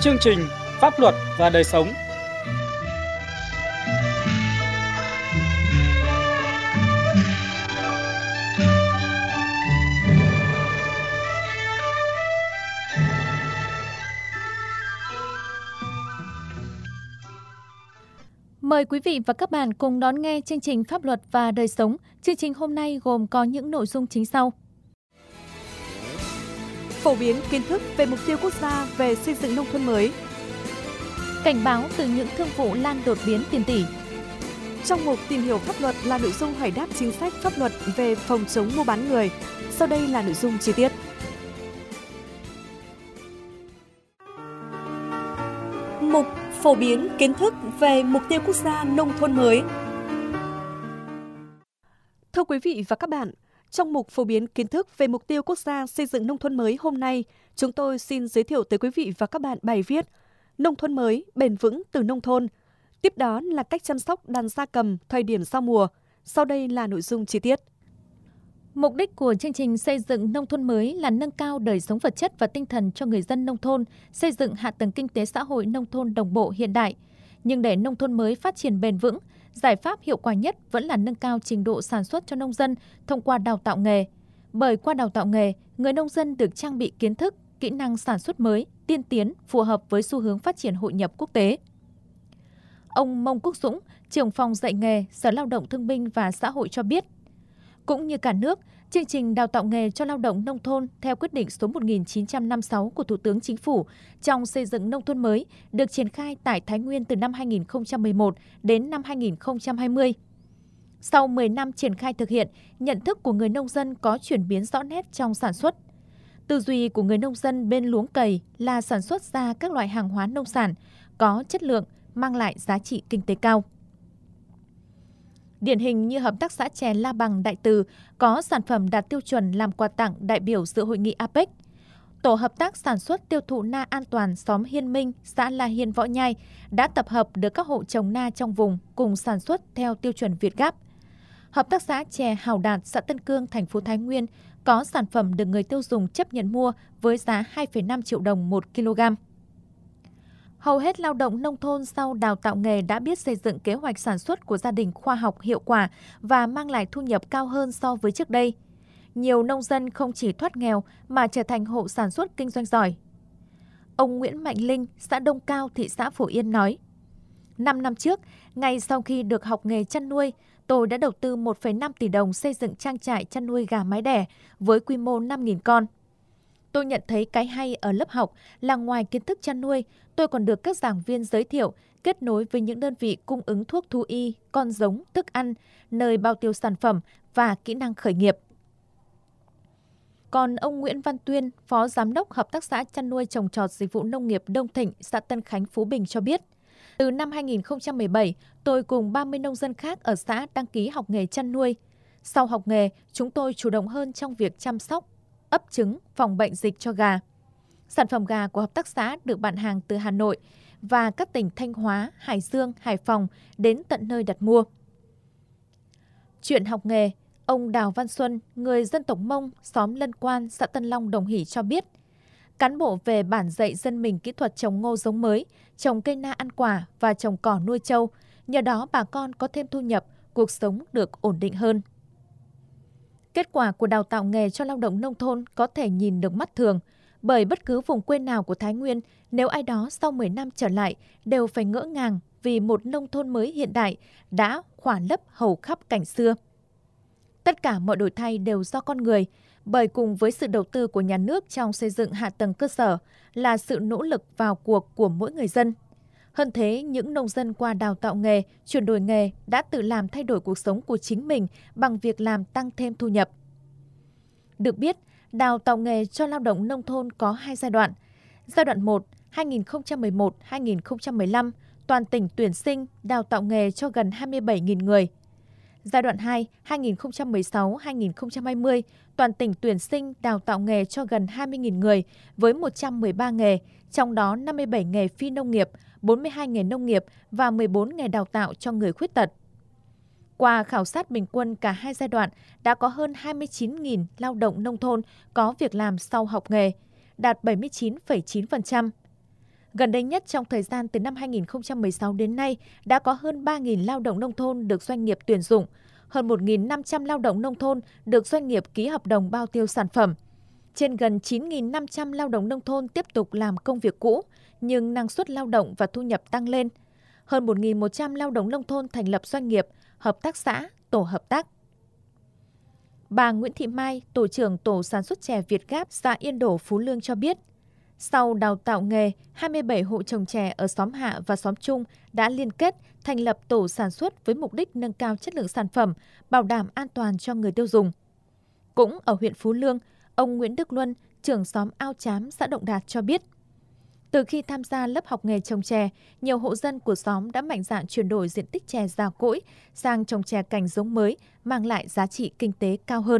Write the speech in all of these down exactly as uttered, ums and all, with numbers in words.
chương trình Pháp luật và đời sống. Mời quý vị và các bạn cùng đón nghe chương trình Pháp luật và đời sống. Chương trình hôm nay gồm có những nội dung chính sau. Phổ biến kiến thức về mục tiêu quốc gia về xây dựng nông thôn mới. Cảnh báo từ những thương vụ lan đột biến tiền tỷ. Trong mục tìm hiểu pháp luật là nội dung hỏi đáp chính sách pháp luật về phòng chống mua bán người. Sau đây là nội dung chi tiết. Mục phổ biến kiến thức về mục tiêu quốc gia nông thôn mới. Thưa quý vị và các bạn, trong mục phổ biến kiến thức về mục tiêu quốc gia xây dựng nông thôn mới hôm nay, chúng tôi xin giới thiệu tới quý vị và các bạn bài viết Nông thôn mới bền vững từ nông thôn. Tiếp đó là cách chăm sóc đàn gia cầm thời điểm giao mùa. Sau đây là nội dung chi tiết. Mục đích của chương trình xây dựng nông thôn mới là nâng cao đời sống vật chất và tinh thần cho người dân nông thôn, xây dựng hạ tầng kinh tế xã hội nông thôn đồng bộ hiện đại. Nhưng để nông thôn mới phát triển bền vững, giải pháp hiệu quả nhất vẫn là nâng cao trình độ sản xuất cho nông dân thông qua đào tạo nghề. Bởi qua đào tạo nghề, người nông dân được trang bị kiến thức, kỹ năng sản xuất mới, tiên tiến, phù hợp với xu hướng phát triển hội nhập quốc tế. Ông Mông Quốc Dũng, trưởng phòng dạy nghề, Sở Lao động Thương binh và Xã hội cho biết, cũng như cả nước, chương trình đào tạo nghề cho lao động nông thôn theo quyết định số một nghìn chín trăm năm mươi sáu của Thủ tướng Chính phủ trong xây dựng nông thôn mới được triển khai tại Thái Nguyên từ năm hai nghìn không trăm mười một đến năm hai nghìn không trăm hai mươi. Sau mười năm triển khai thực hiện, nhận thức của người nông dân có chuyển biến rõ nét trong sản xuất. Tư duy của người nông dân bên luống cày là sản xuất ra các loại hàng hóa nông sản có chất lượng, mang lại giá trị kinh tế cao. Điển hình như Hợp tác xã chè La Bằng Đại Từ có sản phẩm đạt tiêu chuẩn làm quà tặng đại biểu dự hội nghị a pếch. Tổ hợp tác sản xuất tiêu thụ na an toàn xóm Hiên Minh, xã La Hiên Võ Nhai đã tập hợp được các hộ trồng na trong vùng cùng sản xuất theo tiêu chuẩn Việt Gáp. Hợp tác xã chè Hào Đạt, xã Tân Cương, thành phố Thái Nguyên có sản phẩm được người tiêu dùng chấp nhận mua với giá hai phẩy năm triệu đồng một kg. Hầu hết lao động nông thôn sau đào tạo nghề đã biết xây dựng kế hoạch sản xuất của gia đình khoa học, hiệu quả và mang lại thu nhập cao hơn so với trước đây. Nhiều nông dân không chỉ thoát nghèo mà trở thành hộ sản xuất kinh doanh giỏi. Ông Nguyễn Mạnh Linh, xã Đông Cao, thị xã Phổ Yên nói, năm năm trước, ngay sau khi được học nghề chăn nuôi, tôi đã đầu tư một phẩy năm tỷ đồng xây dựng trang trại chăn nuôi gà mái đẻ với quy mô năm nghìn con. Tôi nhận thấy cái hay ở lớp học là ngoài kiến thức chăn nuôi, tôi còn được các giảng viên giới thiệu, kết nối với những đơn vị cung ứng thuốc thú y, con giống, thức ăn, nơi bao tiêu sản phẩm và kỹ năng khởi nghiệp. Còn ông Nguyễn Văn Tuyên, Phó Giám đốc Hợp tác xã chăn nuôi trồng trọt dịch vụ nông nghiệp Đông Thịnh, xã Tân Khánh, Phú Bình cho biết, từ năm hai nghìn không trăm mười bảy, tôi cùng ba mươi nông dân khác ở xã đăng ký học nghề chăn nuôi. Sau học nghề, chúng tôi chủ động hơn trong việc chăm sóc, ấp trứng, phòng bệnh dịch cho gà. Sản phẩm gà của hợp tác xã được bạn hàng từ Hà Nội và các tỉnh Thanh Hóa, Hải Dương, Hải Phòng đến tận nơi đặt mua. Chuyện học nghề, ông Đào Văn Xuân, người dân tộc Mông, xóm Lân Quan, xã Tân Long, Đồng Hỷ cho biết, cán bộ về bản dạy dân mình kỹ thuật trồng ngô giống mới, trồng cây na ăn quả và trồng cỏ nuôi trâu. Nhờ đó bà con có thêm thu nhập, cuộc sống được ổn định hơn. Kết quả của đào tạo nghề cho lao động nông thôn có thể nhìn được mắt thường, bởi bất cứ vùng quê nào của Thái Nguyên, nếu ai đó sau mười năm trở lại đều phải ngỡ ngàng vì một nông thôn mới hiện đại đã khỏa lấp hầu khắp cảnh xưa. Tất cả mọi đổi thay đều do con người, bởi cùng với sự đầu tư của nhà nước trong xây dựng hạ tầng cơ sở là sự nỗ lực vào cuộc của mỗi người dân. Hơn thế, những nông dân qua đào tạo nghề, chuyển đổi nghề đã tự làm thay đổi cuộc sống của chính mình bằng việc làm tăng thêm thu nhập. Được biết, đào tạo nghề cho lao động nông thôn có hai giai đoạn. Giai đoạn một, hai nghìn không trăm mười một đến hai nghìn không trăm mười lăm, toàn tỉnh tuyển sinh đào tạo nghề cho gần hai mươi bảy nghìn người. Giai đoạn hai, hai nghìn không trăm mười sáu đến hai nghìn không trăm hai mươi, toàn tỉnh tuyển sinh đào tạo nghề cho gần hai mươi nghìn người với một trăm mười ba nghề, trong đó năm mươi bảy nghề phi nông nghiệp, bốn mươi hai nghề nông nghiệp và mười bốn nghề đào tạo cho người khuyết tật. Qua khảo sát bình quân cả hai giai đoạn, đã có hơn hai mươi chín nghìn lao động nông thôn có việc làm sau học nghề, đạt bảy mươi chín phẩy chín phần trăm. Gần đây nhất trong thời gian từ năm hai nghìn không trăm mười sáu đến nay, đã có hơn ba nghìn lao động nông thôn được doanh nghiệp tuyển dụng, hơn một nghìn năm trăm lao động nông thôn được doanh nghiệp ký hợp đồng bao tiêu sản phẩm. Trên gần chín nghìn năm trăm lao động nông thôn tiếp tục làm công việc cũ, nhưng năng suất lao động và thu nhập tăng lên. Hơn một nghìn một trăm lao động nông thôn thành lập doanh nghiệp, hợp tác xã, tổ hợp tác. Bà Nguyễn Thị Mai, tổ trưởng tổ sản xuất chè Việt Gáp, xã Yên Đổ, Phú Lương cho biết, sau đào tạo nghề, hai mươi bảy hộ trồng chè ở xóm Hạ và xóm Trung đã liên kết thành lập tổ sản xuất với mục đích nâng cao chất lượng sản phẩm, bảo đảm an toàn cho người tiêu dùng. Cũng ở huyện Phú Lương, ông Nguyễn Đức Luân, trưởng xóm Ao Chám, xã Động Đạt cho biết, từ khi tham gia lớp học nghề trồng chè, nhiều hộ dân của xóm đã mạnh dạn chuyển đổi diện tích chè già cỗi sang trồng chè cành giống mới, mang lại giá trị kinh tế cao hơn.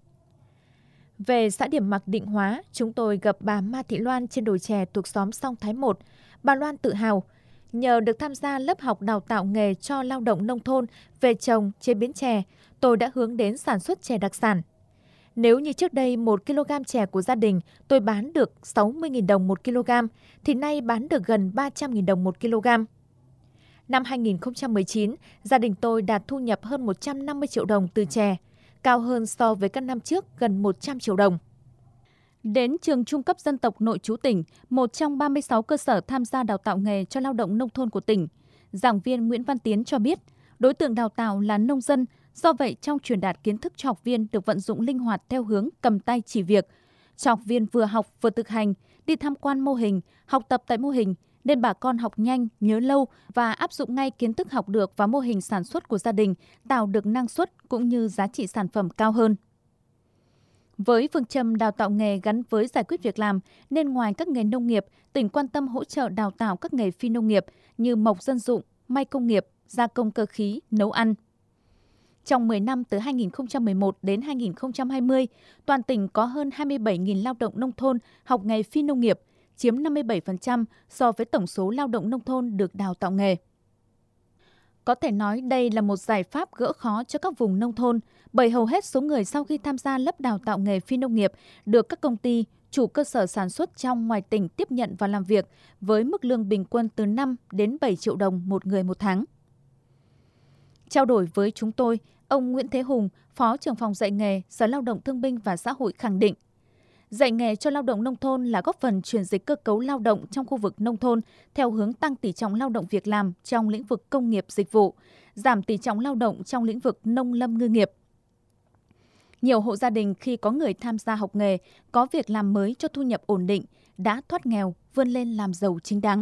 Về xã Điểm Mặc, Định Hóa, chúng tôi gặp bà Ma Thị Loan trên đồi chè thuộc xóm Song Thái một. Bà Loan tự hào, nhờ được tham gia lớp học đào tạo nghề cho lao động nông thôn về trồng, chế biến chè, tôi đã hướng đến sản xuất chè đặc sản. Nếu như trước đây một ki lô gam chè của gia đình tôi bán được sáu mươi nghìn đồng một kg, thì nay bán được gần ba trăm nghìn đồng một kg. Năm hai nghìn không trăm mười chín, gia đình tôi đạt thu nhập hơn một trăm năm mươi triệu đồng từ chè, cao hơn so với các năm trước gần một trăm triệu đồng. Đến trường trung cấp dân tộc nội trú tỉnh, một trong ba mươi sáu cơ sở tham gia đào tạo nghề cho lao động nông thôn của tỉnh, giảng viên Nguyễn Văn Tiến cho biết, đối tượng đào tạo là nông dân, do vậy trong truyền đạt kiến thức cho học viên được vận dụng linh hoạt theo hướng cầm tay chỉ việc. Cho học viên vừa học vừa thực hành, đi tham quan mô hình, học tập tại mô hình, nên bà con học nhanh, nhớ lâu và áp dụng ngay kiến thức học được vào mô hình sản xuất của gia đình, tạo được năng suất cũng như giá trị sản phẩm cao hơn. Với phương châm đào tạo nghề gắn với giải quyết việc làm, nên ngoài các nghề nông nghiệp, tỉnh quan tâm hỗ trợ đào tạo các nghề phi nông nghiệp như mộc dân dụng, may công nghiệp, gia công cơ khí, nấu ăn. Trong mười năm từ hai nghìn không trăm mười một đến hai nghìn không trăm hai mươi, toàn tỉnh có hơn hai mươi bảy nghìn lao động nông thôn học nghề phi nông nghiệp, chiếm năm mươi bảy phần trăm so với tổng số lao động nông thôn được đào tạo nghề. Có thể nói đây là một giải pháp gỡ khó cho các vùng nông thôn, bởi hầu hết số người sau khi tham gia lớp đào tạo nghề phi nông nghiệp được các công ty, chủ cơ sở sản xuất trong ngoài tỉnh tiếp nhận và làm việc với mức lương bình quân từ năm đến bảy triệu đồng một người một tháng. Trao đổi với chúng tôi, ông Nguyễn Thế Hùng, Phó trưởng phòng dạy nghề, Sở Lao động Thương binh và Xã hội khẳng định, dạy nghề cho lao động nông thôn là góp phần chuyển dịch cơ cấu lao động trong khu vực nông thôn theo hướng tăng tỷ trọng lao động việc làm trong lĩnh vực công nghiệp dịch vụ, giảm tỷ trọng lao động trong lĩnh vực nông lâm ngư nghiệp. Nhiều hộ gia đình khi có người tham gia học nghề, có việc làm mới cho thu nhập ổn định, đã thoát nghèo, vươn lên làm giàu chính đáng.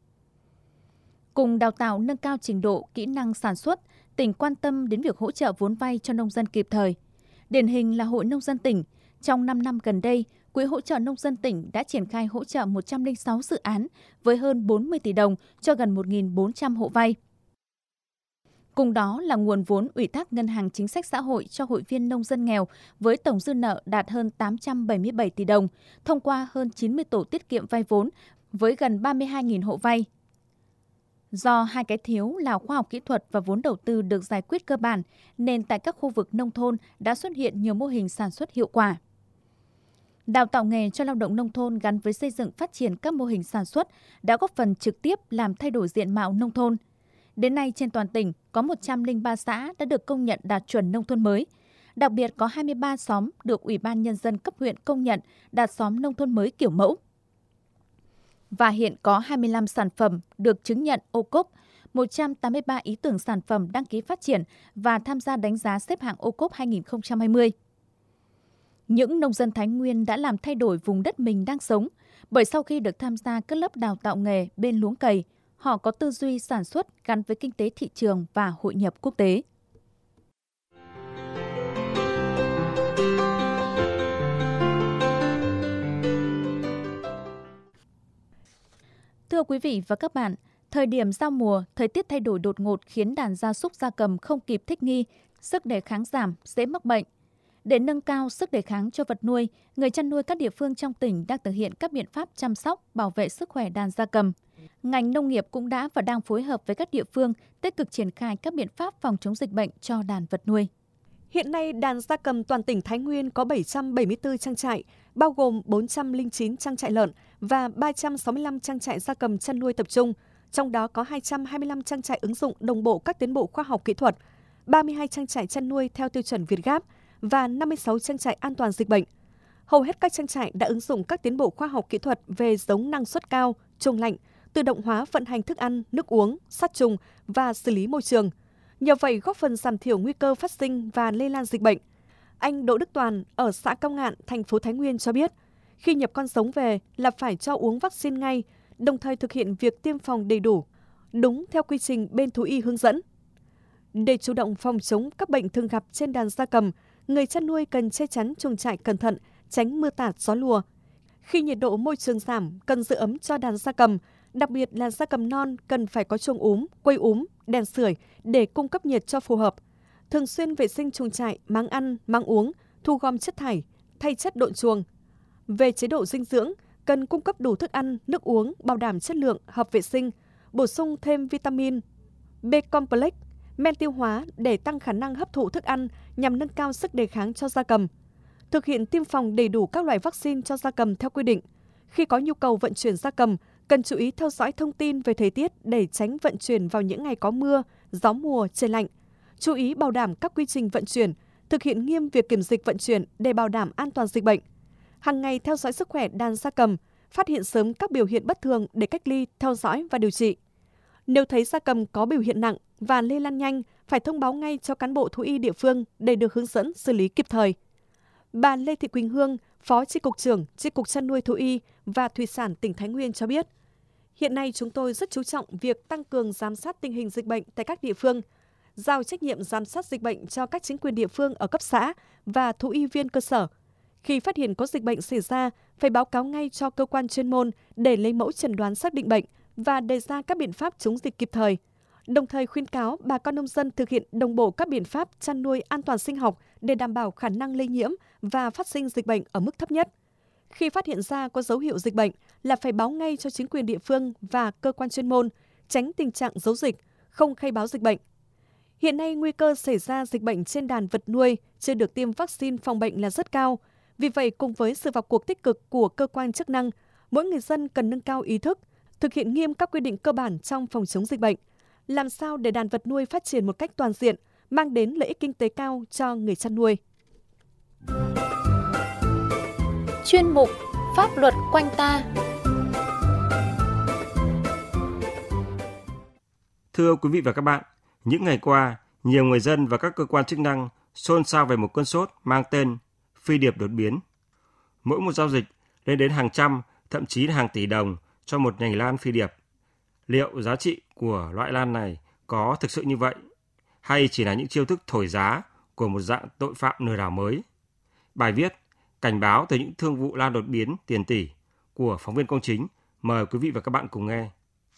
Cùng đào tạo nâng cao trình độ, kỹ năng sản xuất, tỉnh quan tâm đến việc hỗ trợ vốn vay cho nông dân kịp thời. Điển hình là Hội Nông dân tỉnh. Trong năm năm gần đây, Quỹ hỗ trợ nông dân tỉnh đã triển khai hỗ trợ một trăm lẻ sáu dự án với hơn bốn mươi tỷ đồng cho gần một nghìn bốn trăm hộ vay. Cùng đó là nguồn vốn ủy thác Ngân hàng Chính sách Xã hội cho hội viên nông dân nghèo với tổng dư nợ đạt hơn tám trăm bảy mươi bảy tỷ đồng, thông qua hơn chín mươi tổ tiết kiệm vay vốn với gần ba mươi hai nghìn hộ vay. Do hai cái thiếu là khoa học kỹ thuật và vốn đầu tư được giải quyết cơ bản, nên tại các khu vực nông thôn đã xuất hiện nhiều mô hình sản xuất hiệu quả. Đào tạo nghề cho lao động nông thôn gắn với xây dựng phát triển các mô hình sản xuất đã góp phần trực tiếp làm thay đổi diện mạo nông thôn. Đến nay trên toàn tỉnh có một trăm lẻ ba xã đã được công nhận đạt chuẩn nông thôn mới. Đặc biệt có hai mươi ba xóm được Ủy ban Nhân dân cấp huyện công nhận đạt xóm nông thôn mới kiểu mẫu. Và hiện có hai mươi lăm sản phẩm được chứng nhận ô cốp, một trăm tám mươi ba ý tưởng sản phẩm đăng ký phát triển và tham gia đánh giá xếp hạng ô cốp hai nghìn không trăm hai mươi. Những nông dân Thái Nguyên đã làm thay đổi vùng đất mình đang sống, bởi sau khi được tham gia các lớp đào tạo nghề bên luống cày, họ có tư duy sản xuất gắn với kinh tế thị trường và hội nhập quốc tế. Thưa quý vị và các bạn, thời điểm giao mùa, thời tiết thay đổi đột ngột khiến đàn gia súc gia cầm không kịp thích nghi, sức đề kháng giảm, dễ mắc bệnh. Để nâng cao sức đề kháng cho vật nuôi, người chăn nuôi các địa phương trong tỉnh đang thực hiện các biện pháp chăm sóc, bảo vệ sức khỏe đàn gia cầm. Ngành nông nghiệp cũng đã và đang phối hợp với các địa phương tích cực triển khai các biện pháp phòng chống dịch bệnh cho đàn vật nuôi. Hiện nay, đàn gia cầm toàn tỉnh Thái Nguyên có bảy trăm bảy mươi tư trang trại, bao gồm bốn trăm lẻ chín trang trại lợn và ba trăm sáu mươi lăm trang trại gia cầm chăn nuôi tập trung, trong đó có hai trăm hai mươi lăm trang trại ứng dụng đồng bộ các tiến bộ khoa học kỹ thuật, ba mươi hai trang trại chăn nuôi theo tiêu chuẩn Việt Gáp và năm mươi sáu trang trại an toàn dịch bệnh. Hầu hết các trang trại đã ứng dụng các tiến bộ khoa học kỹ thuật về giống năng suất cao, chuồng lạnh, tự động hóa vận hành thức ăn, nước uống, sát trùng và xử lý môi trường. Nhờ vậy góp phần giảm thiểu nguy cơ phát sinh và lây lan dịch bệnh. Anh Đỗ Đức Toàn ở xã Cao Ngạn, thành phố Thái Nguyên cho biết, khi nhập con giống về là phải cho uống vaccine ngay, đồng thời thực hiện việc tiêm phòng đầy đủ, đúng theo quy trình bên thú y hướng dẫn. Để chủ động phòng chống các bệnh thường gặp trên đàn gia cầm, người chăn nuôi cần che chắn chuồng trại cẩn thận, tránh mưa tạt gió lùa. Khi nhiệt độ môi trường giảm, cần giữ ấm cho đàn gia cầm, đặc biệt là gia cầm non cần phải có chuồng úm, quây úm, đèn sưởi để cung cấp nhiệt cho phù hợp. Thường xuyên vệ sinh chuồng trại, máng ăn, máng uống, thu gom chất thải, thay chất độn chuồng. Về chế độ dinh dưỡng, cần cung cấp đủ thức ăn, nước uống, bảo đảm chất lượng, hợp vệ sinh, bổ sung thêm vitamin, B-complex, men tiêu hóa để tăng khả năng hấp thụ thức ăn nhằm nâng cao sức đề kháng cho gia cầm. Thực hiện tiêm phòng đầy đủ các loại vaccine cho gia cầm theo quy định. Khi có nhu cầu vận chuyển gia cầm, cần chú ý theo dõi thông tin về thời tiết để tránh vận chuyển vào những ngày có mưa, gió mùa, trời lạnh. Chú ý bảo đảm các quy trình vận chuyển, thực hiện nghiêm việc kiểm dịch vận chuyển để bảo đảm an toàn dịch bệnh. Hàng ngày theo dõi sức khỏe đàn gia cầm, phát hiện sớm các biểu hiện bất thường để cách ly, theo dõi và điều trị. Nếu thấy gia cầm có biểu hiện nặng và lây lan nhanh, phải thông báo ngay cho cán bộ thú y địa phương để được hướng dẫn xử lý kịp thời. Bà Lê Thị Quỳnh Hương, Phó Chi cục trưởng Chi cục Chăn nuôi Thú y và Thủy sản tỉnh Thái Nguyên cho biết, hiện nay chúng tôi rất chú trọng việc tăng cường giám sát tình hình dịch bệnh tại các địa phương, giao trách nhiệm giám sát dịch bệnh cho các chính quyền địa phương ở cấp xã và thú y viên cơ sở. Khi phát hiện có dịch bệnh xảy ra, phải báo cáo ngay cho cơ quan chuyên môn để lấy mẫu chẩn đoán xác định bệnh và đề ra các biện pháp chống dịch kịp thời. Đồng thời khuyến cáo bà con nông dân thực hiện đồng bộ các biện pháp chăn nuôi an toàn sinh học để đảm bảo khả năng lây nhiễm và phát sinh dịch bệnh ở mức thấp nhất. Khi phát hiện ra có dấu hiệu dịch bệnh là phải báo ngay cho chính quyền địa phương và cơ quan chuyên môn, tránh tình trạng giấu dịch, không khai báo dịch bệnh. Hiện nay nguy cơ xảy ra dịch bệnh trên đàn vật nuôi chưa được tiêm vaccine phòng bệnh là rất cao. Vì vậy, cùng với sự vào cuộc tích cực của cơ quan chức năng, mỗi người dân cần nâng cao ý thức, thực hiện nghiêm các quy định cơ bản trong phòng chống dịch bệnh, làm sao để đàn vật nuôi phát triển một cách toàn diện, mang đến lợi ích kinh tế cao cho người chăn nuôi. Chuyên mục Pháp luật quanh ta. Thưa quý vị và các bạn, những ngày qua, nhiều người dân và các cơ quan chức năng xôn xao về một cơn sốt mang tên phi điệp đột biến. Mỗi một giao dịch lên đến hàng trăm, thậm chí là hàng tỷ đồng cho một nhành lan phi điệp. Liệu giá trị của loại lan này có thực sự như vậy? Hay chỉ là những chiêu thức thổi giá của một dạng tội phạm lừa đảo mới? Bài viết cảnh báo từ những thương vụ lan đột biến tiền tỷ của phóng viên Công Chính. Mời quý vị và các bạn cùng nghe.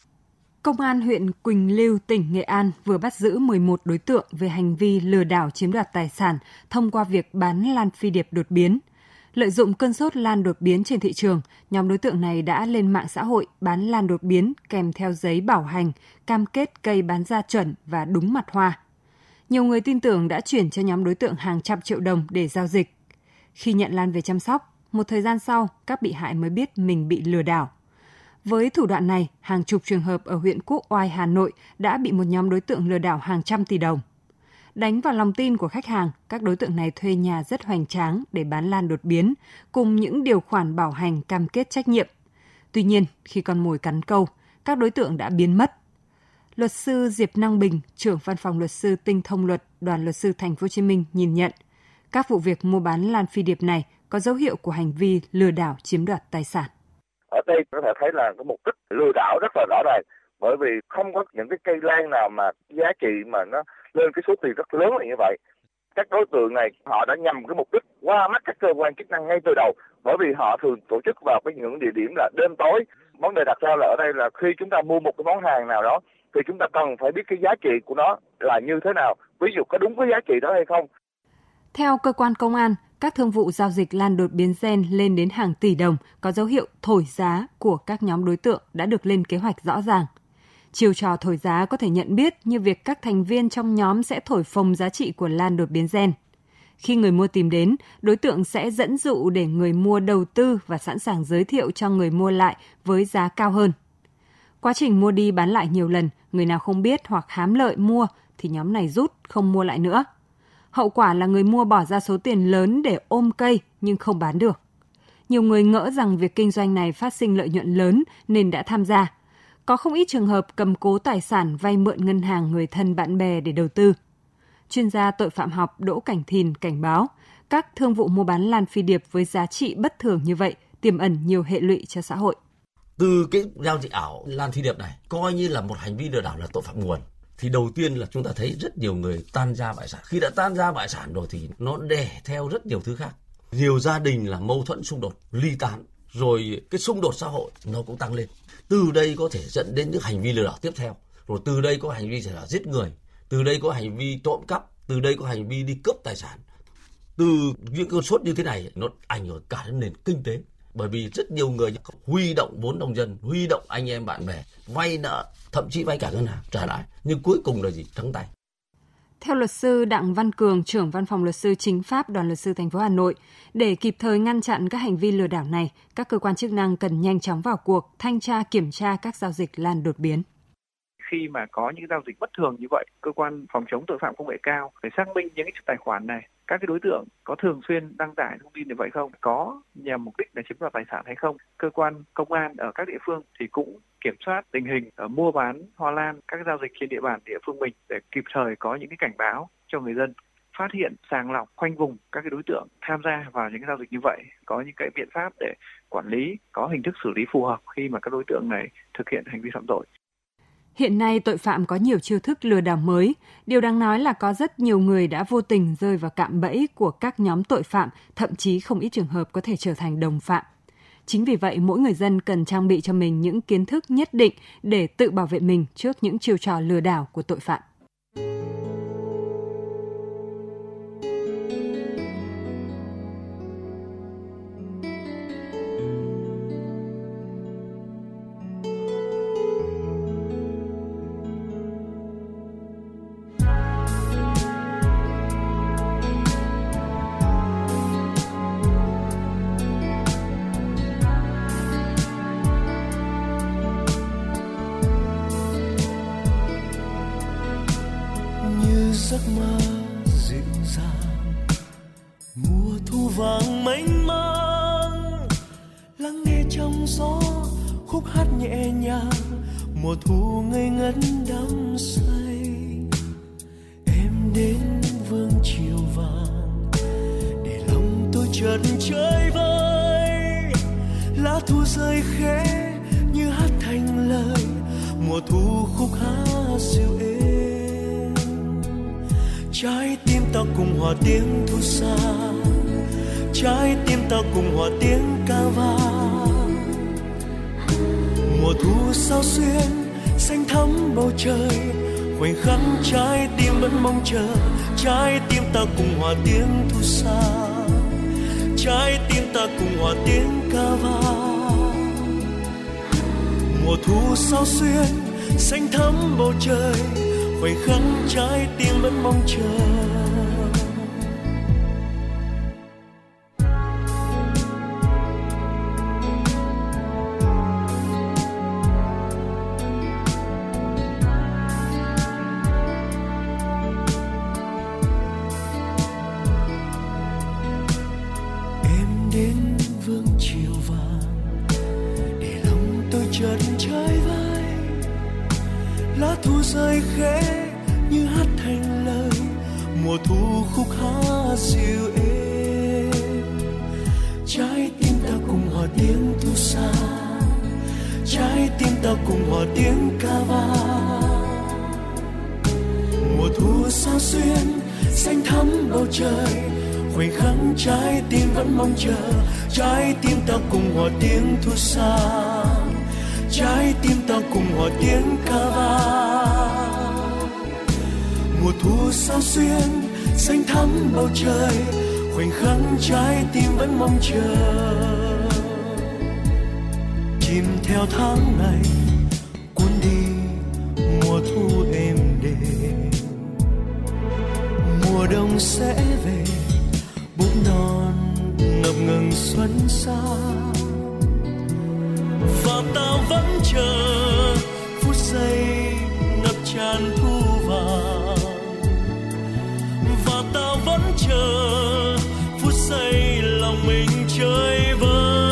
Công an huyện Quỳnh Lưu, tỉnh Nghệ An vừa bắt giữ mười một đối tượng về hành vi lừa đảo chiếm đoạt tài sản thông qua việc bán lan phi điệp đột biến. Lợi dụng cơn sốt lan đột biến trên thị trường, nhóm đối tượng này đã lên mạng xã hội bán lan đột biến kèm theo giấy bảo hành, cam kết cây bán ra chuẩn và đúng mặt hoa. Nhiều người tin tưởng đã chuyển cho nhóm đối tượng hàng trăm triệu đồng để giao dịch. Khi nhận lan về chăm sóc, một thời gian sau, các bị hại mới biết mình bị lừa đảo. Với thủ đoạn này, hàng chục trường hợp ở huyện Quốc Oai, Hà Nội đã bị một nhóm đối tượng lừa đảo hàng trăm tỷ đồng. Đánh vào lòng tin của khách hàng, các đối tượng này thuê nhà rất hoành tráng để bán lan đột biến, cùng những điều khoản bảo hành cam kết trách nhiệm. Tuy nhiên, khi con mồi cắn câu, các đối tượng đã biến mất. Luật sư Diệp Năng Bình, trưởng văn phòng luật sư Tinh Thông Luật, Đoàn luật sư Thành phố Hồ Chí Minh nhìn nhận, các vụ việc mua bán lan phi điệp này có dấu hiệu của hành vi lừa đảo chiếm đoạt tài sản. Ở đây có thể thấy là có mục đích lừa đảo rất là rõ ràng, bởi vì không có những cái cây lan nào mà giá trị mà nó lên cái số tiền rất lớn là như vậy. Các đối tượng này họ đã nhằm cái mục đích qua mắt các cơ quan chức năng ngay từ đầu, bởi vì họ thường tổ chức vào cái những địa điểm là đêm tối. Vấn đề đặt ra là ở đây là khi chúng ta mua một cái món hàng nào đó thì chúng ta cần phải biết cái giá trị của nó là như thế nào, ví dụ có đúng cái giá trị đó hay không. Theo cơ quan công an, các thương vụ giao dịch lan đột biến gen lên đến hàng tỷ đồng có dấu hiệu thổi giá của các nhóm đối tượng đã được lên kế hoạch rõ ràng. Chiêu trò thổi giá có thể nhận biết như việc các thành viên trong nhóm sẽ thổi phồng giá trị của lan đột biến gen. Khi người mua tìm đến, đối tượng sẽ dẫn dụ để người mua đầu tư và sẵn sàng giới thiệu cho người mua lại với giá cao hơn. Quá trình mua đi bán lại nhiều lần, người nào không biết hoặc hám lợi mua thì nhóm này rút, không mua lại nữa. Hậu quả là người mua bỏ ra số tiền lớn để ôm cây nhưng không bán được. Nhiều người ngỡ rằng việc kinh doanh này phát sinh lợi nhuận lớn nên đã tham gia. Có không ít trường hợp cầm cố tài sản vay mượn ngân hàng người thân bạn bè để đầu tư. Chuyên gia tội phạm học Đỗ Cảnh Thìn cảnh báo, các thương vụ mua bán lan phi điệp với giá trị bất thường như vậy tiềm ẩn nhiều hệ lụy cho xã hội. Từ cái giao dịch ảo lan phi điệp này coi như là một hành vi lừa đảo, là tội phạm nguồn. Thì đầu tiên là chúng ta thấy rất nhiều người tan gia bại sản. Khi đã tan gia bại sản rồi thì nó đè theo rất nhiều thứ khác. Nhiều gia đình là mâu thuẫn xung đột, ly tán, rồi cái xung đột xã hội nó cũng tăng lên. Từ đây có thể dẫn đến những hành vi lừa đảo tiếp theo. Rồi từ đây có hành vi là giết người, từ đây có hành vi trộm cắp, từ đây có hành vi đi cướp tài sản. Từ những con số như thế này nó ảnh hưởng cả đến nền kinh tế. Bởi vì rất nhiều người huy động vốn nông dân, huy động anh em bạn bè, vay nợ, thậm chí vay cả ngân hàng trả lại, nhưng cuối cùng là gì? Trắng tay. Theo luật sư Đặng Văn Cường, trưởng văn phòng luật sư chính pháp Đoàn luật sư thành phố Hà Nội, để kịp thời ngăn chặn các hành vi lừa đảo này, các cơ quan chức năng cần nhanh chóng vào cuộc thanh tra kiểm tra các giao dịch lan đột biến. Khi mà có những giao dịch bất thường như vậy, cơ quan phòng chống tội phạm công nghệ cao phải xác minh những cái tài khoản này, các cái đối tượng có thường xuyên đăng tải thông tin như vậy không, có nhằm mục đích để chiếm đoạt tài sản hay không. Cơ quan công an ở các địa phương thì cũng kiểm soát tình hình ở mua bán hoa lan, các giao dịch trên địa bàn địa phương mình để kịp thời có những cái cảnh báo cho người dân, phát hiện, sàng lọc, khoanh vùng các cái đối tượng tham gia vào những cái giao dịch như vậy, có những cái biện pháp để quản lý, có hình thức xử lý phù hợp khi mà các đối tượng này thực hiện hành vi phạm tội. Hiện nay, tội phạm có nhiều chiêu thức lừa đảo mới. Điều đáng nói là có rất nhiều người đã vô tình rơi vào cạm bẫy của các nhóm tội phạm, thậm chí không ít trường hợp có thể trở thành đồng phạm. Chính vì vậy, mỗi người dân cần trang bị cho mình những kiến thức nhất định để tự bảo vệ mình trước những chiêu trò lừa đảo của tội phạm. Giấc mơ dịu dàng, mùa thu vàng mênh mang, lắng nghe trong gió khúc hát nhẹ nhàng, mùa thu ngây ngất đắm say. Em đến vương chiều vàng để lòng tôi chợt chơi vơi, lá thu rơi khẽ như hát thành lời, mùa thu khúc hát dịu êm. Trái tim ta cùng hòa tiếng thu xa, trái tim ta cùng hòa tiếng ca vang. Mùa thu sao xuyên xanh thắm bầu trời, khoảnh khắc trái tim vẫn mong chờ. Trái tim ta cùng hòa tiếng thu xa, trái tim ta cùng hòa tiếng ca vang. Mùa thu sao xuyên xanh thắm bầu trời, khoảnh khắc trái tim vẫn mong chờ. Em đến vương chiều vàng để lòng tôi chợt chơi vơi, lá thu rơi khẽ như hát thành lời, mùa thu khúc hát dịu êm. Trái tim ta cùng hòa tiếng thu xa, trái tim ta cùng hòa tiếng ca vang. Mùa thu sao xuyên xanh thắm bầu trời, khoảnh khắc trái tim vẫn mong chờ. Trái tim ta cùng hòa tiếng thu xa, trái tim ta cùng hòa tiếng ca vang. Mùa thu sao xuyên xanh thắm bầu trời, khoảnh khắc trái tim vẫn mong chờ. Chìm theo tháng ngày cuốn đi mùa thu êm đềm, mùa đông sẽ về bút non ngập ngừng xuân sang và ta vẫn chờ phút giây ngập tràn thu vàng và ta vẫn chờ phút giây lòng mình chơi vơi.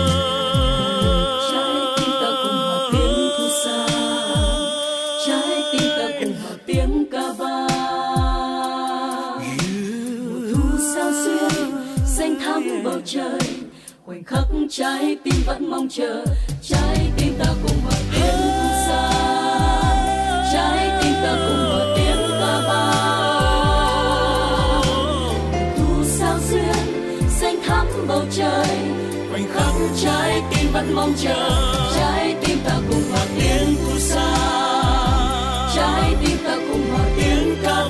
Trái tim ta cùng hòa tiếng thu xa, trái tim ta cùng hòa tiếng ca vang. Mùa thu sao xuyên xanh thắm bầu trời, khoảnh khắc trái tim vẫn mong chờ. Trái tim ta cùng hòa tiếng thu xa, trái tim ta cùng hòa tiếng ca vang. Thu sao xuyên xanh thắm bầu trời, khoảnh khắc trái tim vẫn mong chờ. Trái tim ta cùng hòa tiếng thu xa, trái tim ta cùng hòa tiếng ca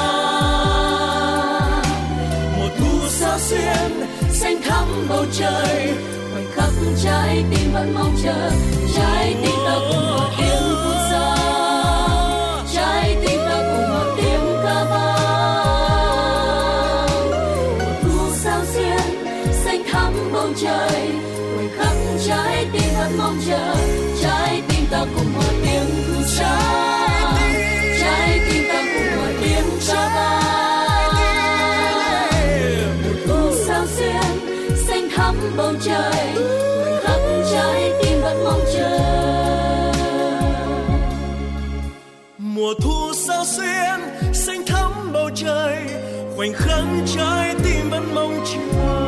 vang. Mùa thu sao xuyên xanh thắm bầu trời, khoảnh khắc trái tim vẫn mong chờ. Trái tim ta cùng hòa tiếng thu xa, trái tim ta cùng hòa tiếng ca vang. Mùa thu sao xuyên xanh thắm bầu trời, khoảnh khắc trái tim vẫn mong chờ. Trái tim ta cùng hòa tiếng thu xa, trái tim ta cùng hòa tiếng ca vang. Mùa thu sao xuyên xanh thắm bầu trời, khoảnh khắc trái tim vẫn mong chờ. Mùa thu sao xuyên xanh thắm bầu trời, khoảnh khắc trái tim vẫn mong chờ.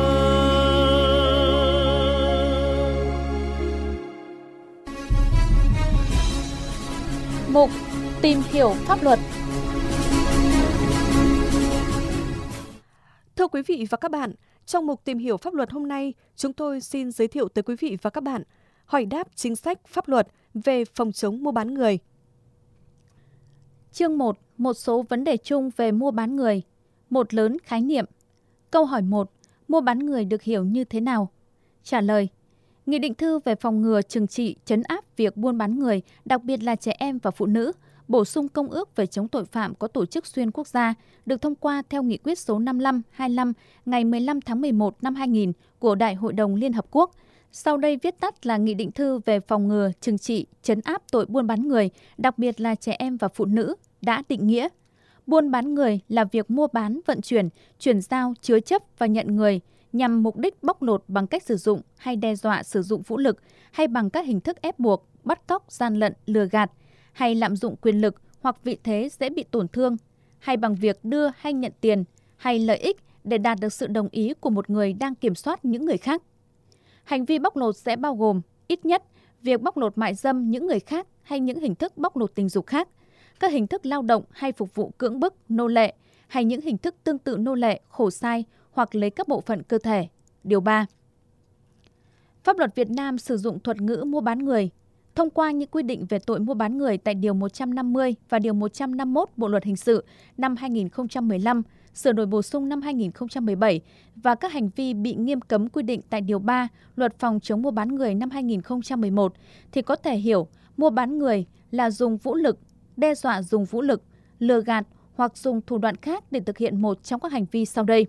Mục tìm hiểu pháp luật. Thưa quý vị và các bạn, trong mục tìm hiểu pháp luật hôm nay, chúng tôi xin giới thiệu tới quý vị và các bạn hỏi đáp chính sách pháp luật về phòng chống mua bán người. Chương một. Một số vấn đề chung về mua bán người. Một lớn khái niệm. Câu hỏi một. Mua bán người được hiểu như thế nào? Trả lời. Nghị định thư về phòng ngừa, trừng trị, trấn áp việc buôn bán người, đặc biệt là trẻ em và phụ nữ, bổ sung công ước về chống tội phạm có tổ chức xuyên quốc gia, được thông qua theo nghị quyết số năm mươi lăm hai mươi lăm ngày mười lăm tháng mười một năm hai nghìn của Đại hội đồng Liên Hợp Quốc. Sau đây viết tắt là Nghị định thư về phòng ngừa, trừng trị, trấn áp tội buôn bán người, đặc biệt là trẻ em và phụ nữ, đã định nghĩa. Buôn bán người là việc mua bán, vận chuyển, chuyển giao, chứa chấp và nhận người, nhằm mục đích bóc lột bằng cách sử dụng hay đe dọa sử dụng vũ lực, hay bằng các hình thức ép buộc, bắt cóc, gian lận, lừa gạt, hay lạm dụng quyền lực hoặc vị thế dễ bị tổn thương, hay bằng việc đưa hay nhận tiền, hay lợi ích để đạt được sự đồng ý của một người đang kiểm soát những người khác. Hành vi bóc lột sẽ bao gồm, ít nhất, việc bóc lột mại dâm những người khác hay những hình thức bóc lột tình dục khác, các hình thức lao động hay phục vụ cưỡng bức, nô lệ, hay những hình thức tương tự nô lệ, khổ sai hoặc lấy các bộ phận cơ thể. Điều ba. Pháp luật Việt Nam sử dụng thuật ngữ mua bán người. Thông qua những quy định về tội mua bán người tại Điều một trăm năm mươi và Điều một trăm năm mươi mốt Bộ Luật Hình sự năm hai nghìn không trăm mười lăm, sửa đổi bổ sung năm hai nghìn không trăm mười bảy và các hành vi bị nghiêm cấm quy định tại Điều ba Luật phòng chống mua bán người năm hai nghìn không trăm mười một, thì có thể hiểu mua bán người là dùng vũ lực, đe dọa dùng vũ lực, lừa gạt hoặc dùng thủ đoạn khác để thực hiện một trong các hành vi sau đây.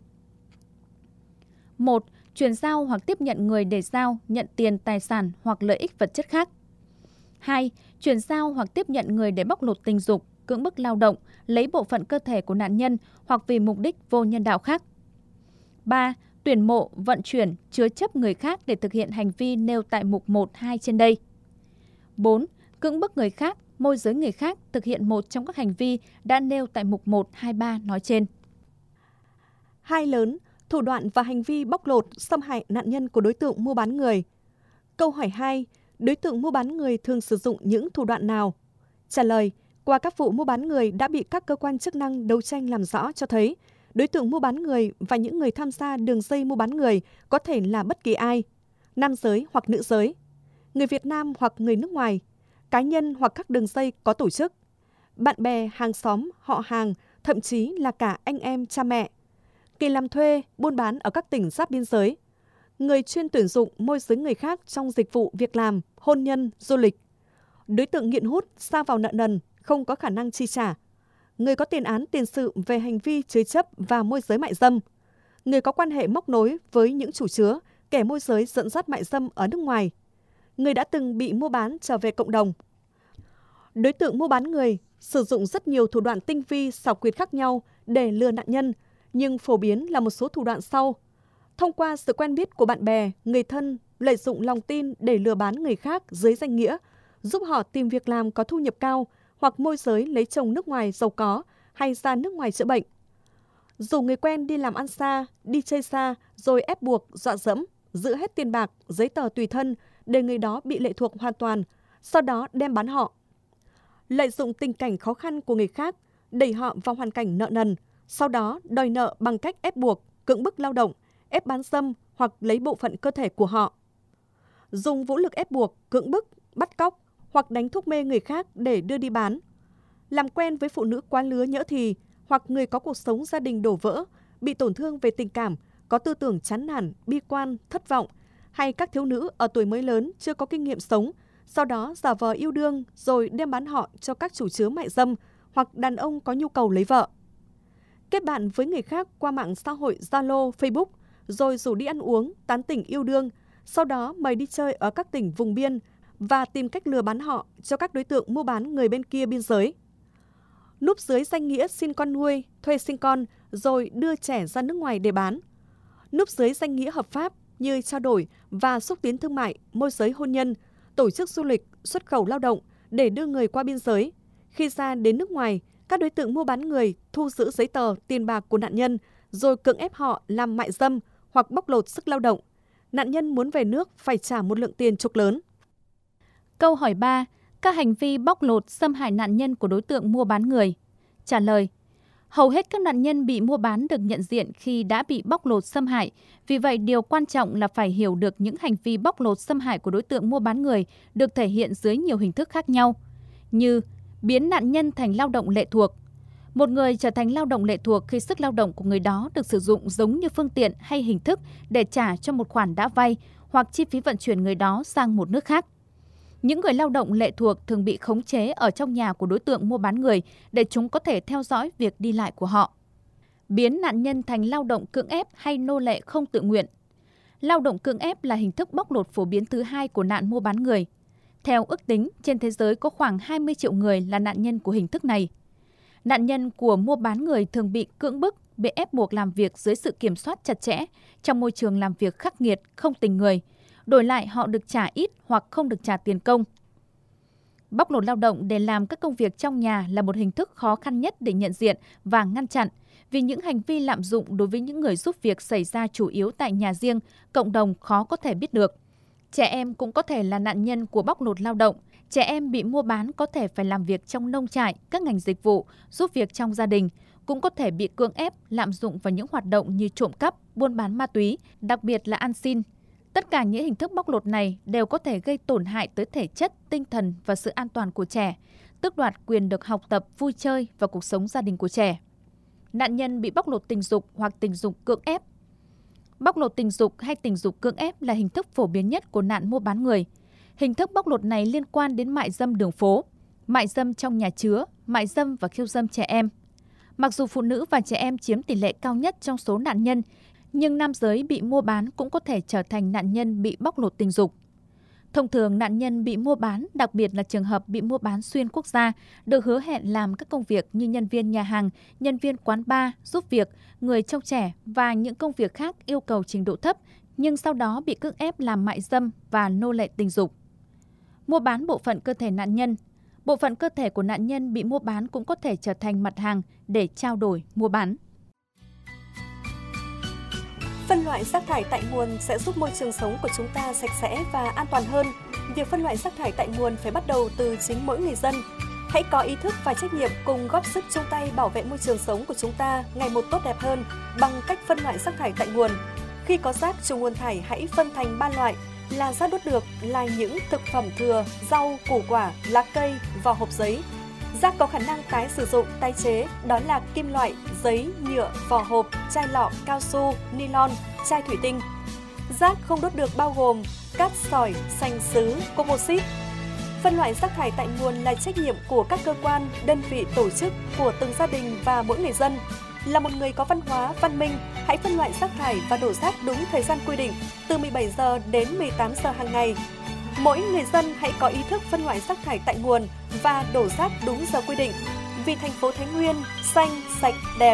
một. Chuyển giao hoặc tiếp nhận người để giao, nhận tiền, tài sản hoặc lợi ích vật chất khác. hai. Chuyển giao hoặc tiếp nhận người để bóc lột tình dục, cưỡng bức lao động, lấy bộ phận cơ thể của nạn nhân hoặc vì mục đích vô nhân đạo khác. ba. Tuyển mộ, vận chuyển, chứa chấp người khác để thực hiện hành vi nêu tại mục một, hai trên đây. bốn. Cưỡng bức người khác, môi giới người khác thực hiện một trong các hành vi đã nêu tại mục một, hai, ba nói trên. Hai lớn, thủ đoạn và hành vi bóc lột, xâm hại nạn nhân của đối tượng mua bán người. Câu hỏi hai, đối tượng mua bán người thường sử dụng những thủ đoạn nào? Trả lời, qua các vụ mua bán người đã bị các cơ quan chức năng đấu tranh làm rõ cho thấy, đối tượng mua bán người và những người tham gia đường dây mua bán người có thể là bất kỳ ai, nam giới hoặc nữ giới, người Việt Nam hoặc người nước ngoài, cá nhân hoặc các đường dây có tổ chức, bạn bè, hàng xóm, họ hàng, thậm chí là cả anh em, cha mẹ, kỳ làm thuê, buôn bán ở các tỉnh giáp biên giới, người chuyên tuyển dụng môi giới người khác trong dịch vụ việc làm, hôn nhân, du lịch, đối tượng nghiện hút, sa vào nợ nần, không có khả năng chi trả, người có tiền án tiền sự về hành vi chứa chấp và môi giới mại dâm, người có quan hệ móc nối với những chủ chứa, kẻ môi giới dẫn dắt mại dâm ở nước ngoài, người đã từng bị mua bán trở về cộng đồng. Đối tượng mua bán người sử dụng rất nhiều thủ đoạn tinh vi, xảo quyệt khác nhau để lừa nạn nhân, nhưng phổ biến là một số thủ đoạn sau. Thông qua sự quen biết của bạn bè, người thân, lợi dụng lòng tin để lừa bán người khác dưới danh nghĩa, giúp họ tìm việc làm có thu nhập cao hoặc môi giới lấy chồng nước ngoài giàu có hay ra nước ngoài chữa bệnh. Dù người quen đi làm ăn xa, đi chơi xa rồi ép buộc, dọa dẫm, giữ hết tiền bạc, giấy tờ tùy thân để người đó bị lệ thuộc hoàn toàn, sau đó đem bán họ. Lợi dụng tình cảnh khó khăn của người khác, đẩy họ vào hoàn cảnh nợ nần, sau đó đòi nợ bằng cách ép buộc, cưỡng bức lao động, ép bán dâm hoặc lấy bộ phận cơ thể của họ. Dùng vũ lực ép buộc, cưỡng bức, bắt cóc hoặc đánh thuốc mê người khác để đưa đi bán. Làm quen với phụ nữ quá lứa nhỡ thì hoặc người có cuộc sống gia đình đổ vỡ, bị tổn thương về tình cảm, có tư tưởng chán nản, bi quan, thất vọng, hay các thiếu nữ ở tuổi mới lớn chưa có kinh nghiệm sống, sau đó giả vờ yêu đương rồi đem bán họ cho các chủ chứa mại dâm hoặc đàn ông có nhu cầu lấy vợ. Kết bạn với người khác qua mạng xã hội Zalo, Facebook, rồi rủ đi ăn uống, tán tỉnh yêu đương, sau đó mời đi chơi ở các tỉnh vùng biên và tìm cách lừa bán họ cho các đối tượng mua bán người bên kia biên giới. Núp dưới danh nghĩa xin con nuôi, thuê sinh con rồi đưa trẻ ra nước ngoài để bán. Núp dưới danh nghĩa hợp pháp như trao đổi và xúc tiến thương mại, môi giới hôn nhân, tổ chức du lịch, xuất khẩu lao động để đưa người qua biên giới. Khi ra đến nước ngoài, các đối tượng mua bán người thu giữ giấy tờ, tiền bạc của nạn nhân rồi cưỡng ép họ làm mại dâm hoặc bóc lột sức lao động. Nạn nhân muốn về nước phải trả một lượng tiền chuộc lớn. Câu hỏi ba. Các hành vi bóc lột, xâm hại nạn nhân của đối tượng mua bán người. Trả lời. Hầu hết các nạn nhân bị mua bán được nhận diện khi đã bị bóc lột xâm hại. Vì vậy, điều quan trọng là phải hiểu được những hành vi bóc lột xâm hại của đối tượng mua bán người được thể hiện dưới nhiều hình thức khác nhau, như biến nạn nhân thành lao động lệ thuộc. Một người trở thành lao động lệ thuộc khi sức lao động của người đó được sử dụng giống như phương tiện hay hình thức để trả cho một khoản đã vay hoặc chi phí vận chuyển người đó sang một nước khác. Những người lao động lệ thuộc thường bị khống chế ở trong nhà của đối tượng mua bán người để chúng có thể theo dõi việc đi lại của họ. Biến nạn nhân thành lao động cưỡng ép hay nô lệ không tự nguyện. Lao động cưỡng ép là hình thức bóc lột phổ biến thứ hai của nạn mua bán người. Theo ước tính, trên thế giới có khoảng hai mươi triệu người là nạn nhân của hình thức này. Nạn nhân của mua bán người thường bị cưỡng bức, bị ép buộc làm việc dưới sự kiểm soát chặt chẽ, trong môi trường làm việc khắc nghiệt, không tình người. Đổi lại họ được trả ít hoặc không được trả tiền công. Bóc lột lao động để làm các công việc trong nhà là một hình thức khó khăn nhất để nhận diện và ngăn chặn, vì những hành vi lạm dụng đối với những người giúp việc xảy ra chủ yếu tại nhà riêng, cộng đồng khó có thể biết được. Trẻ em cũng có thể là nạn nhân của bóc lột lao động. Trẻ em bị mua bán có thể phải làm việc trong nông trại, các ngành dịch vụ, giúp việc trong gia đình, cũng có thể bị cưỡng ép, lạm dụng vào những hoạt động như trộm cắp, buôn bán ma túy, đặc biệt là ăn xin. Tất cả những hình thức bóc lột này đều có thể gây tổn hại tới thể chất, tinh thần và sự an toàn của trẻ, tước đoạt quyền được học tập, vui chơi và cuộc sống gia đình của trẻ. Nạn nhân bị bóc lột tình dục hoặc tình dục cưỡng ép. Bóc lột tình dục hay tình dục cưỡng ép là hình thức phổ biến nhất của nạn mua bán người. Hình thức bóc lột này liên quan đến mại dâm đường phố, mại dâm trong nhà chứa, mại dâm và khiêu dâm trẻ em. Mặc dù phụ nữ và trẻ em chiếm tỷ lệ cao nhất trong số nạn nhân, nhưng nam giới bị mua bán cũng có thể trở thành nạn nhân bị bóc lột tình dục. Thông thường, nạn nhân bị mua bán, đặc biệt là trường hợp bị mua bán xuyên quốc gia, được hứa hẹn làm các công việc như nhân viên nhà hàng, nhân viên quán bar, giúp việc, người trông trẻ và những công việc khác yêu cầu trình độ thấp, nhưng sau đó bị cưỡng ép làm mại dâm và nô lệ tình dục. Mua bán bộ phận cơ thể nạn nhân. Bộ phận cơ thể của nạn nhân bị mua bán cũng có thể trở thành mặt hàng để trao đổi, mua bán. Phân loại rác thải tại nguồn sẽ giúp môi trường sống của chúng ta sạch sẽ và an toàn hơn. Việc phân loại rác thải tại nguồn phải bắt đầu từ chính mỗi người dân. Hãy có ý thức và trách nhiệm cùng góp sức chung tay bảo vệ môi trường sống của chúng ta ngày một tốt đẹp hơn bằng cách phân loại rác thải tại nguồn. Khi có rác chủ nguồn thải hãy phân thành ba loại là rác đốt được là những thực phẩm thừa, rau, củ quả, lá cây, vỏ hộp giấy. Rác có khả năng tái sử dụng, tái chế đó là kim loại, giấy, nhựa, vỏ hộp, chai lọ, cao su, nylon, chai thủy tinh. Rác không đốt được bao gồm cát sỏi, sành sứ, composite. Phân loại rác thải tại nguồn là trách nhiệm của các cơ quan, đơn vị, tổ chức, của từng gia đình và mỗi người dân. Là một người có văn hóa, văn minh, hãy phân loại rác thải và đổ rác đúng thời gian quy định, từ mười bảy giờ đến mười tám giờ hàng ngày. Mỗi người dân hãy có ý thức phân loại rác thải tại nguồn và đổ rác đúng giờ quy định. Vì thành phố Thái Nguyên xanh, sạch, đẹp.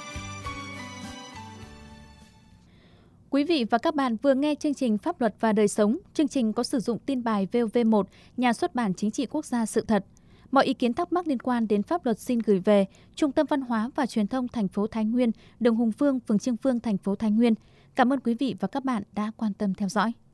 Quý vị và các bạn vừa nghe chương trình Pháp luật và đời sống. Chương trình có sử dụng tin bài vê o vê một, Nhà xuất bản Chính trị Quốc gia Sự thật. Mọi ý kiến thắc mắc liên quan đến pháp luật xin gửi về Trung tâm Văn hóa và Truyền thông thành phố Thái Nguyên, đường Hùng Vương, phường Trương Vương, thành phố Thái Nguyên. Cảm ơn quý vị và các bạn đã quan tâm theo dõi.